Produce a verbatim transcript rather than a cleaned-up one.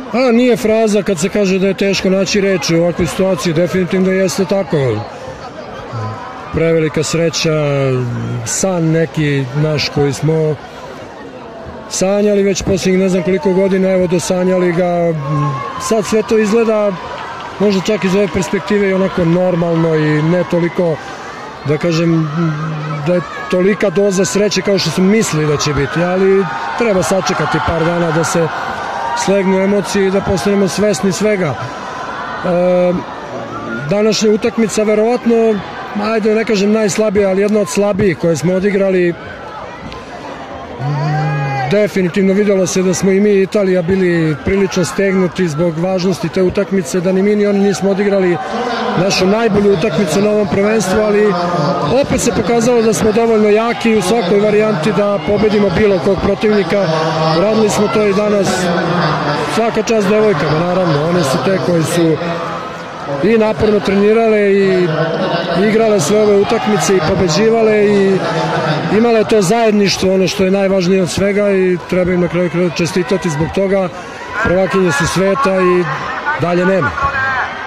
A nije fraza kad se kaže da je teško naći reči u ovakvoj situaciji, definitivno jeste tako. Prevelika sreća, san neki naš koji smo sanjali već posljednjih ne znam koliko godina, evo dosanjali ga. Sad sve to izgleda možda čak iz ove perspektive i onako normalno i ne toliko, da kažem, da je tolika doza sreće kao što smo mislili da će biti, ali treba sačekati par dana da se slegnu emocije i da postanemo svesni svega. E, današnja utakmica verovatno, ajde ne kažem najslabija, ali jedna od slabijih koje smo odigrali. Definitivno vidjelo se da smo i mi i Italija bili prilično stegnuti zbog važnosti te utakmice, da ni mi ni oni nismo odigrali našu najbolju utakmicu na ovom prvenstvu, ali opet se pokazalo da smo dovoljno jaki u svakoj varijanti da pobedimo bilo kog protivnika. Radili smo to i danas. Svaka čast devojkama, naravno, one su te koje su i naporno trenirale i igrale sve ove utakmice i pobeđivale i imale to zajedništvo, ono što je najvažnije od svega, i treba im na kraju čestitati zbog toga. Prvakinje su sveta i dalje nema.